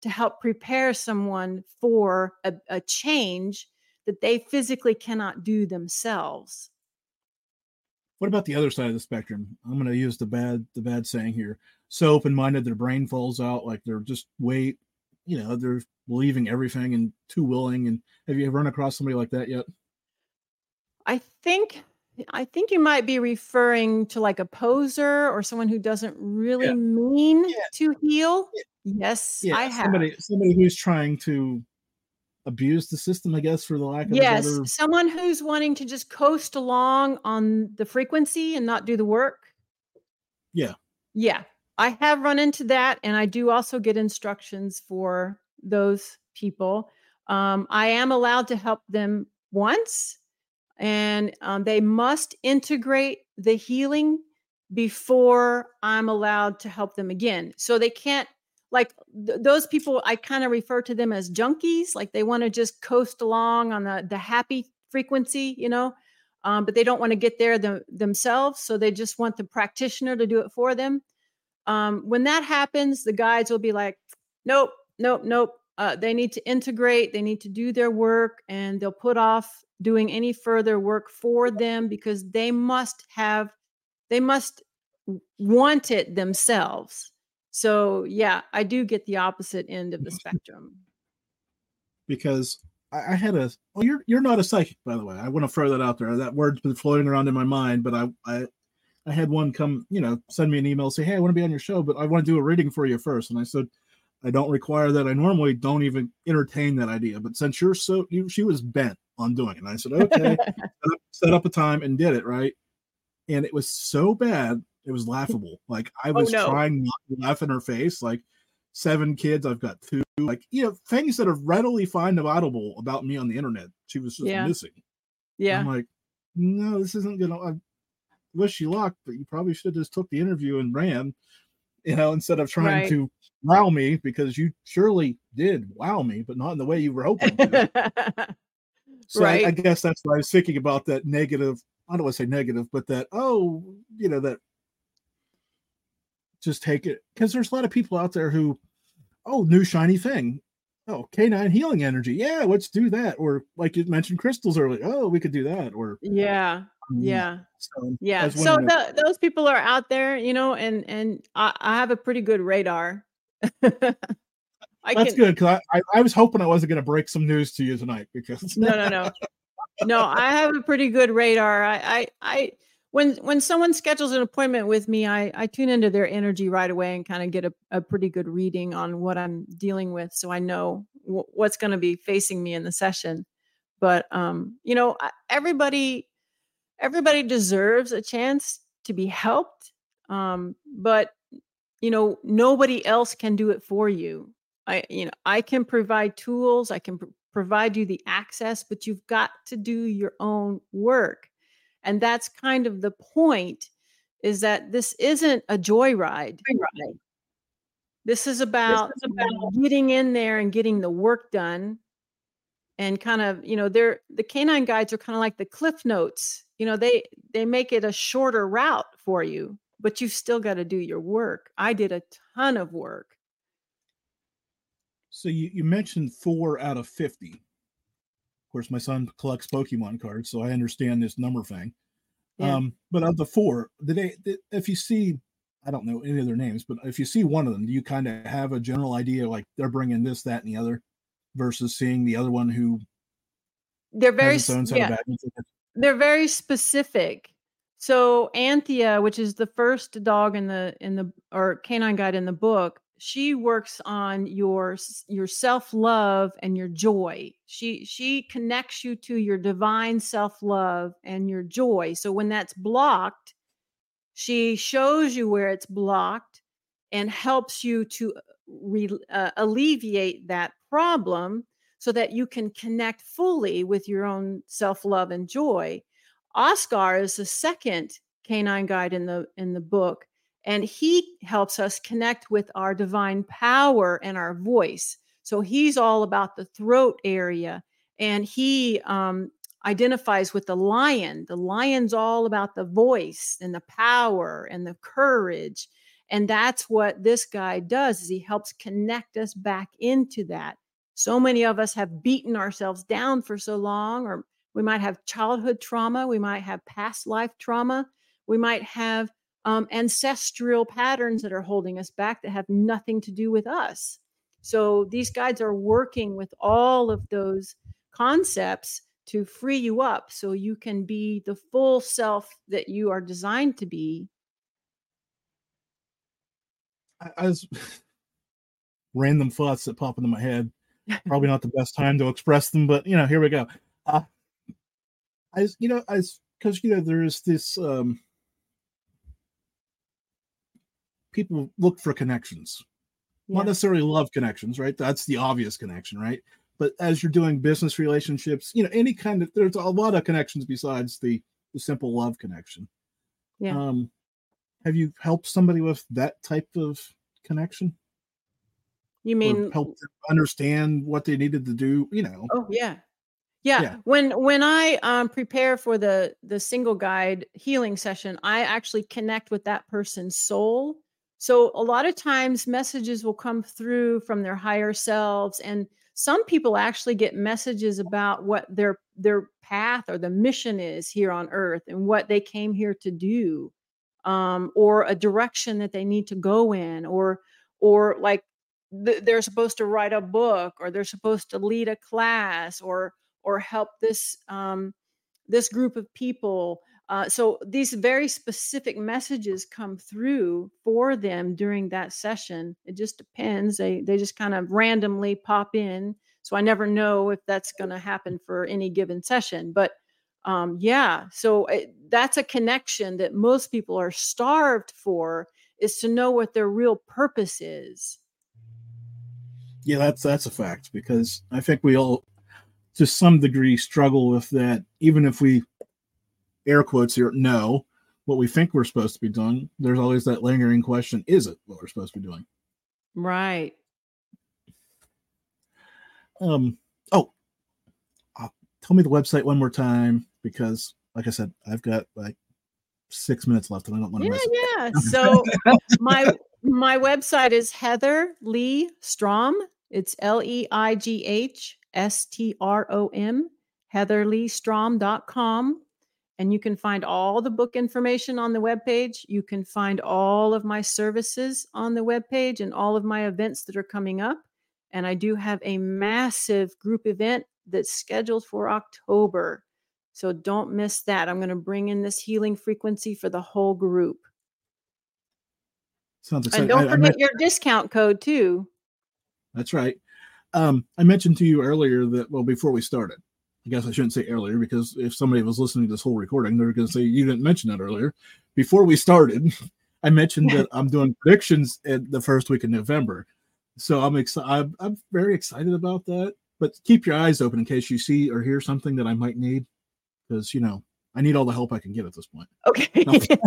to help prepare someone for a change that they physically cannot do themselves. What about the other side of the spectrum? I'm going to use the bad saying here. So open-minded, their brain falls out, like they're just they're believing everything and too willing. And have you ever run across somebody like that yet? I think you might be referring to like a poser or someone who doesn't really mean to heal. Yes, I have. Somebody who's trying to abuse the system, I guess, for the lack of a better. Someone who's wanting to just coast along on the frequency and not do the work. Yeah, I have run into that, and I do also get instructions for those people. I am allowed to help them once, and they must integrate the healing before I'm allowed to help them again. So they can't, like those people, I kind of refer to them as junkies. Like they want to just coast along on the happy frequency, but they don't want to get there themselves. So they just want the practitioner to do it for them. When that happens, the guides will be like, nope. They need to integrate, they need to do their work, and they'll put off doing any further work for them because they must want it themselves. So yeah, I do get the opposite end of the spectrum. Because I had you're not a psychic, by the way. I want to throw that out there. That word's been floating around in my mind, but I had one come, send me an email, say, hey, I want to be on your show, but I want to do a reading for you first. And I said, I don't require that. I normally don't even entertain that idea, but since she was bent on doing it. And I said, okay, set up a time and did it. Right. And it was so bad. It was laughable. Like I was trying not to laugh in her face. Like 7 kids. I've got 2, things that are readily findable about me on the internet. She was just missing. Yeah. I'm like, no, this isn't going to, I wish you luck, but you probably should have just took the interview and ran, instead of trying to wow me, because you surely did wow me, but not in the way you were hoping to. So I guess that's what I was thinking about, that negative. I don't want to say negative, but that, that just take it. Because there's a lot of people out there who, new shiny thing. Oh, canine healing energy. Yeah, let's do that. Or like you mentioned crystals earlier. Oh, we could do that. Or So those people are out there, and I have a pretty good radar. That's good, because I was hoping I wasn't going to break some news to you tonight, because no, I have a pretty good radar. I when someone schedules an appointment with me, I tune into their energy right away and kind of get a pretty good reading on what I'm dealing with, so I know what's going to be facing me in the session. But everybody deserves a chance to be helped. But nobody else can do it for you. I can provide tools, I can provide you the access, but you've got to do your own work. And that's kind of the point, is that this isn't a joyride. This is about getting in there and getting the work done. And kind of, the canine guides are kind of like the Cliff Notes. They make it a shorter route for you, but you've still got to do your work. I did a ton of work. So you mentioned 4 out of 50. Of course, my son collects Pokemon cards, so I understand this number thing. Yeah. But of the 4, if you see, I don't know any of their names, but if you see one of them, do you kind of have a general idea, like they're bringing this, that, and the other, versus seeing the other one who they're very they're very specific. So Anthea, which is the first dog in the or canine guide in the book, she works on your self-love and your joy. She connects you to your divine self-love and your joy. So when that's blocked, she shows you where it's blocked and helps you to alleviate that problem so that you can connect fully with your own self-love and joy. Oscar is the second canine guide in the book, and he helps us connect with our divine power and our voice. So he's all about the throat area, and he identifies with the lion. The lion's all about the voice and the power and the courage. And that's what this guide does, is he helps connect us back into that. So many of us have beaten ourselves down for so long, or we might have childhood trauma. We might have past life trauma. We might have ancestral patterns that are holding us back that have nothing to do with us. So these guides are working with all of those concepts to free you up so you can be the full self that you are designed to be. As random thoughts that pop into my head, probably not the best time to express them, but here we go. Because there is this people look for connections, not necessarily love connections, right? That's the obvious connection, right? But as you're doing business relationships, any kind of, there's a lot of connections besides the simple love connection. Yeah. Have you helped somebody with that type of connection? You mean or help them understand what they needed to do? Oh, yeah. Yeah. When I prepare for the single guide healing session, I actually connect with that person's soul. So a lot of times messages will come through from their higher selves, and some people actually get messages about what their path or the mission is here on earth and what they came here to do, or a direction that they need to go in, or like they're supposed to write a book, or they're supposed to lead a class, or help this this group of people. So these very specific messages come through for them during that session. It just depends. They just kind of randomly pop in. So I never know if that's going to happen for any given session. But so that's a connection that most people are starved for, is to know what their real purpose is. Yeah, that's a fact, because I think we all, to some degree, struggle with that. Even if we, air quotes here, know what we think we're supposed to be doing, there's always that lingering question: is it what we're supposed to be doing? Right. Tell me the website one more time, because, like I said, I've got like 6 minutes left, and I don't want to miss it. Yeah. So my website is Heather Lee Strom. It's LEIGHSTROM, heatherleestrom.com. And you can find all the book information on the webpage. You can find all of my services on the webpage and all of my events that are coming up. And I do have a massive group event that's scheduled for October. So don't miss that. I'm going to bring in this healing frequency for the whole group. Sounds exciting. And don't forget your discount code too. That's right. I mentioned to you earlier that, well, before we started, I guess I shouldn't say earlier, because if somebody was listening to this whole recording, they're going to say you didn't mention that earlier. Before we started, I mentioned that I'm doing predictions in the first week of November. So I'm excited. I'm very excited about that. But keep your eyes open in case you see or hear something that I might need, because I need all the help I can get at this point. Okay.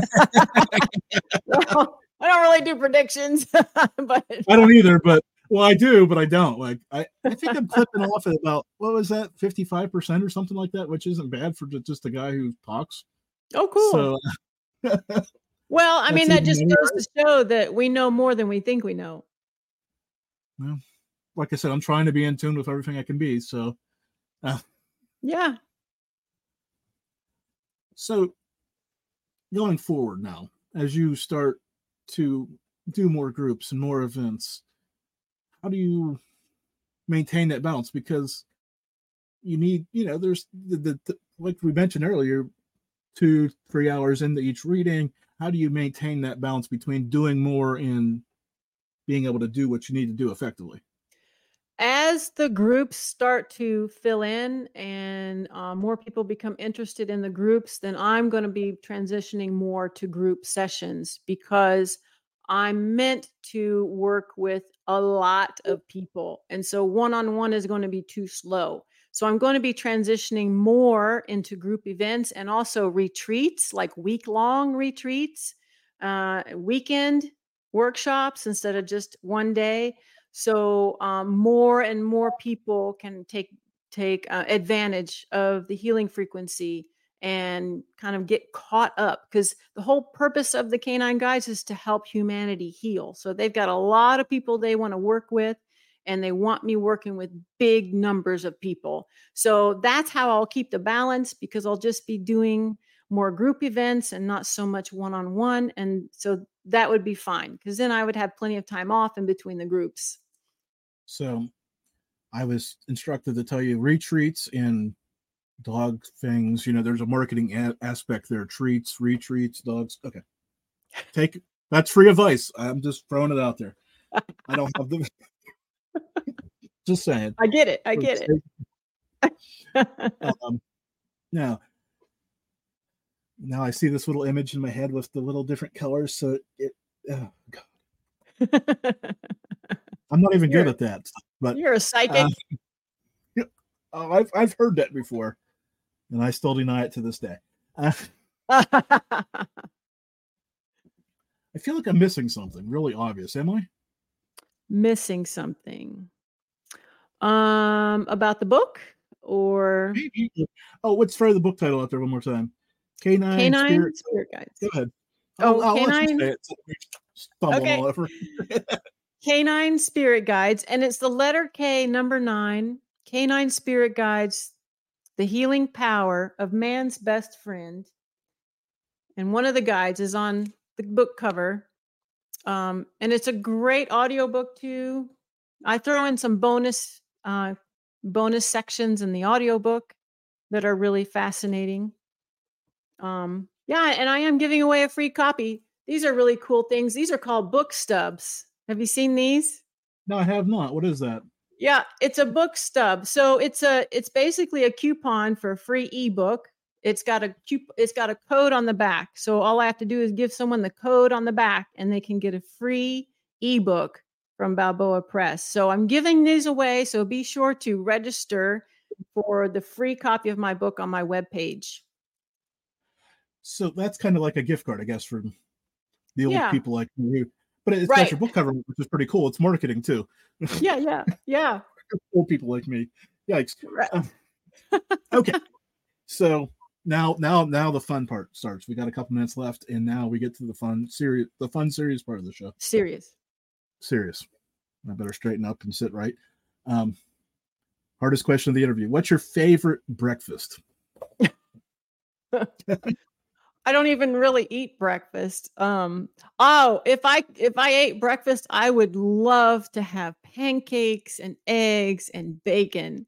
Well, I don't really do predictions, but I don't either. But I do, but I don't. Like I think I'm clipping off at about, what was that, 55% or something like that, which isn't bad for just a guy who talks. Oh, cool. So, well, I mean, that just goes to show that we know more than we think we know. Well, like I said, I'm trying to be in tune with everything I can be. So, yeah. So, going forward now, as you start to do more groups and more events, how do you maintain that balance? Because you need, there's the like we mentioned earlier, 2-3 hours into each reading. How do you maintain that balance between doing more and being able to do what you need to do effectively? As the groups start to fill in and more people become interested in the groups, then I'm going to be transitioning more to group sessions, because I'm meant to work with a lot of people. And so one-on-one is going to be too slow. So I'm going to be transitioning more into group events, and also retreats, like week-long retreats, weekend workshops instead of just one day. So more and more people can take advantage of the healing frequency and kind of get caught up, because the whole purpose of the Canine Guides is to help humanity heal. So they've got a lot of people they want to work with, and they want me working with big numbers of people. So that's how I'll keep the balance, because I'll just be doing more group events and not so much one-on-one. And so that would be fine, because then I would have plenty of time off in between the groups. So I was instructed to tell you retreats and dog things. There's a marketing aspect there. Treats, retreats, dogs. Okay. That's free advice. I'm just throwing it out there. I don't have the... Just saying. I get it. Now I see this little image in my head with the little different colors. So oh God. I'm not even good at that. But you're a psychic. I've heard that before, and I still deny it to this day. I feel like I'm missing something really obvious. Am I? Missing something. About the book, or let's throw the book title out there one more time. Canine Spirit Guides. Go ahead. Canine. Stumble all over. Canine Spirit Guides, and it's the letter K, number 9. Canine Spirit Guides, the healing power of man's best friend. And one of the guides is on the book cover. And it's a great audiobook too. I throw in some bonus sections in the audiobook that are really fascinating. And I am giving away a free copy. These are really cool things. These are called book stubs. Have you seen these? No, I have not. What is that? Yeah, it's a book stub. So it's basically a coupon for a free ebook. It's got a code on the back. So all I have to do is give someone the code on the back, and they can get a free ebook from Balboa Press. So I'm giving these away. So be sure to register for the free copy of my book on my webpage. So that's kind of like a gift card, I guess, for the old people like you. But it's got your book cover, which is pretty cool. It's marketing too. Yeah. Old people like me. Yikes. Okay. So now the fun part starts. We got a couple minutes left, and now we get to the fun serious part of the show. Serious. I better straighten up and sit right. Hardest question of the interview. What's your favorite breakfast? I don't even really eat breakfast. If I ate breakfast, I would love to have pancakes and eggs and bacon.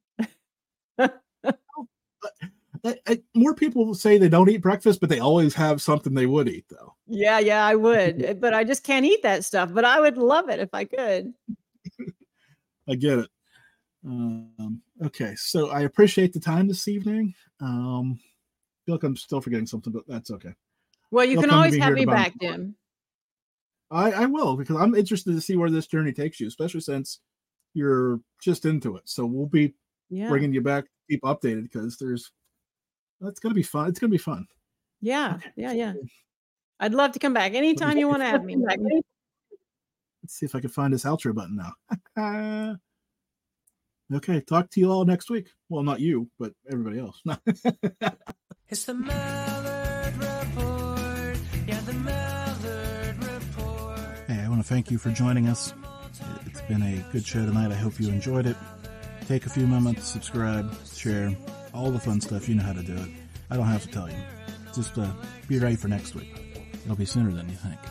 More people say they don't eat breakfast, but they always have something they would eat, though. Yeah, I would, but I just can't eat that stuff. But I would love it if I could. I get it. Okay, so I appreciate the time this evening. I feel like I'm still forgetting something, but that's okay. Well, you can always have me back, Jim. I will, because I'm interested to see where this journey takes you, especially since you're just into it. So we'll be bringing you back, keep updated, because that's going to be fun. It's going to be fun. Yeah. Okay. Yeah. I'd love to come back anytime you want to have me. Let's see if I can find this outro button now. Okay, talk to you all next week. Well, not you, but everybody else. It's the Mallard Report. Yeah, the Mallard Report. Hey, I want to thank you for joining us. It's been a good show tonight. I hope you enjoyed it. Take a few moments, subscribe, share, all the fun stuff. You know how to do it. I don't have to tell you. Just be ready for next week. It'll be sooner than you think.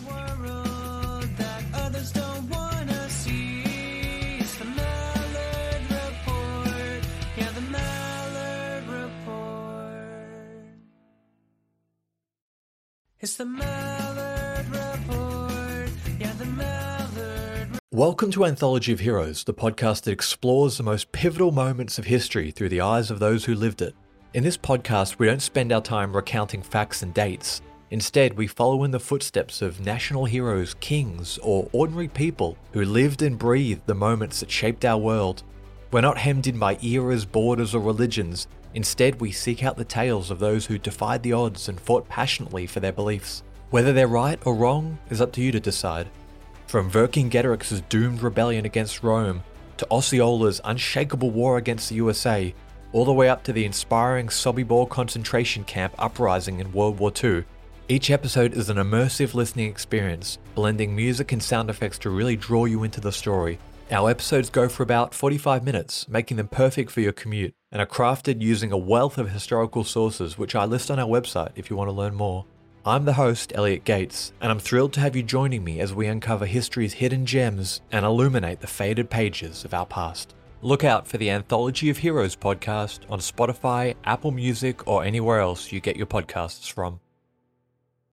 It's the Mallard Report. Yeah, the Mallard Report. Welcome to Anthology of Heroes, the podcast that explores the most pivotal moments of history through the eyes of those who lived it. In this podcast, we don't spend our time recounting facts and dates. Instead, we follow in the footsteps of national heroes, kings, or ordinary people who lived and breathed the moments that shaped our world. We're not hemmed in by eras, borders, or religions. Instead, we seek out the tales of those who defied the odds and fought passionately for their beliefs. Whether they're right or wrong is up to you to decide. From Vercingetorix's doomed rebellion against Rome, to Osceola's unshakable war against the USA, all the way up to the inspiring Sobibor concentration camp uprising in World War II. Each episode is an immersive listening experience, blending music and sound effects to really draw you into the story. Our episodes go for about 45 minutes, making them perfect for your commute, and are crafted using a wealth of historical sources, which I list on our website if you want to learn more. I'm the host, Elliot Gates, and I'm thrilled to have you joining me as we uncover history's hidden gems and illuminate the faded pages of our past. Look out for the Anthology of Heroes podcast on Spotify, Apple Music, or anywhere else you get your podcasts from.